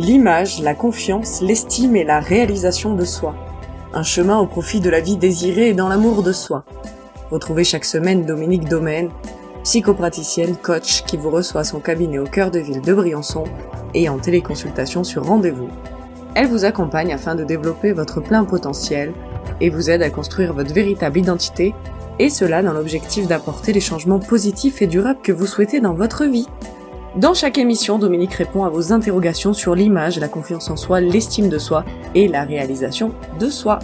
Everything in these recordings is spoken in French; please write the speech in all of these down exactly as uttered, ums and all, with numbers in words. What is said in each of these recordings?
L'image, la confiance, l'estime et la réalisation de soi. Un chemin au profit de la vie désirée et dans l'amour de soi. Retrouvez chaque semaine Dominique Domaine, psychopraticienne, coach, qui vous reçoit à son cabinet au cœur de ville de Briançon et en téléconsultation sur rendez-vous. Elle vous accompagne afin de développer votre plein potentiel et vous aide à construire votre véritable identité, et cela dans l'objectif d'apporter les changements positifs et durables que vous souhaitez dans votre vie. Dans chaque émission, Dominique répond à vos interrogations sur l'image, la confiance en soi, l'estime de soi et la réalisation de soi.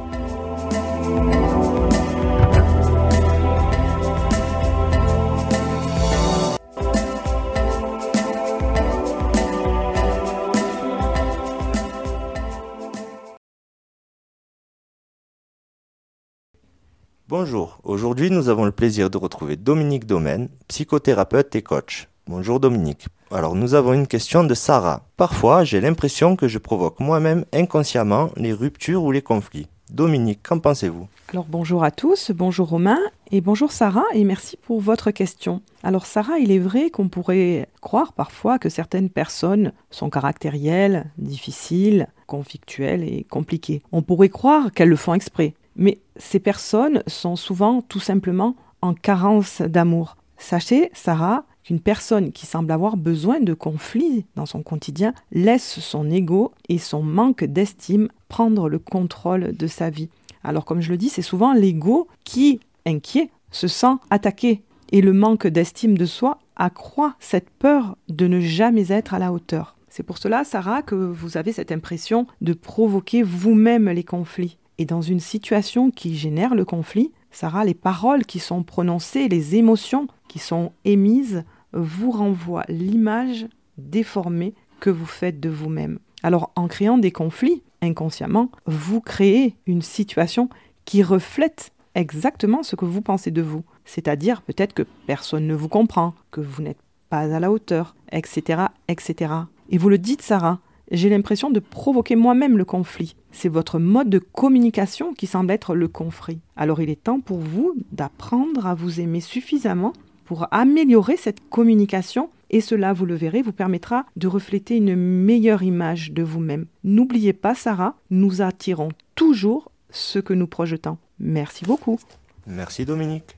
Bonjour, aujourd'hui nous avons le plaisir de retrouver Dominique Domaine, psychothérapeute et coach. Bonjour Dominique. Alors nous avons une question de Sarah. Parfois j'ai l'impression que je provoque moi-même inconsciemment les ruptures ou les conflits. Dominique, qu'en pensez-vous ? Alors bonjour à tous, bonjour Romain et bonjour Sarah et merci pour votre question. Alors Sarah, il est vrai qu'on pourrait croire parfois que certaines personnes sont caractérielles, difficiles, conflictuelles et compliquées. On pourrait croire qu'elles le font exprès. Mais ces personnes sont souvent tout simplement en carence d'amour. Sachez, Sarah, qu'une personne qui semble avoir besoin de conflits dans son quotidien laisse son ego et son manque d'estime prendre le contrôle de sa vie. Alors comme je le dis, c'est souvent l'ego qui, inquiet, se sent attaqué. Et le manque d'estime de soi accroît cette peur de ne jamais être à la hauteur. C'est pour cela, Sarah, que vous avez cette impression de provoquer vous-même les conflits. Et dans une situation qui génère le conflit, Sarah, les paroles qui sont prononcées, les émotions qui sont émises, vous renvoient l'image déformée que vous faites de vous-même. Alors, en créant des conflits, inconsciemment, vous créez une situation qui reflète exactement ce que vous pensez de vous. C'est-à-dire peut-être que personne ne vous comprend, que vous n'êtes pas à la hauteur, et cetera, et cetera. Et vous le dites, Sarah, j'ai l'impression de provoquer moi-même le conflit. C'est votre mode de communication qui semble être le conflit. Alors il est temps pour vous d'apprendre à vous aimer suffisamment pour améliorer cette communication et cela, vous le verrez, vous permettra de refléter une meilleure image de vous-même. N'oubliez pas, Sarah, nous attirons toujours ce que nous projetons. Merci beaucoup. Merci Dominique.